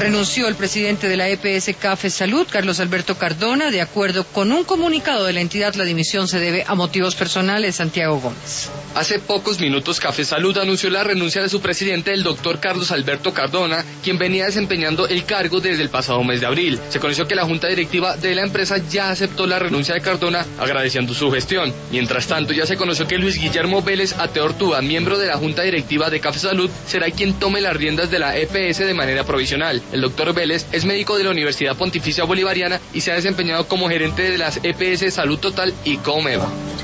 Renunció el presidente de la EPS Café Salud, Carlos Alberto Cardona. De acuerdo con un comunicado de la entidad, la dimisión se debe a motivos personales. Santiago Gómez. Hace pocos minutos Café Salud anunció la renuncia de su presidente, el doctor Carlos Alberto Cardona, quien venía desempeñando el cargo desde el pasado mes de abril. Se conoció que la junta directiva de la empresa ya aceptó la renuncia de Cardona, agradeciendo su gestión. Mientras tanto, ya se conoció que Luis Guillermo Vélez Ateortúa, miembro de la junta directiva de Café Salud, será quien tome las riendas de la EPS de manera provisional. El doctor Vélez es médico de la Universidad Pontificia Bolivariana y se ha desempeñado como gerente de las EPS Salud Total y Comeva.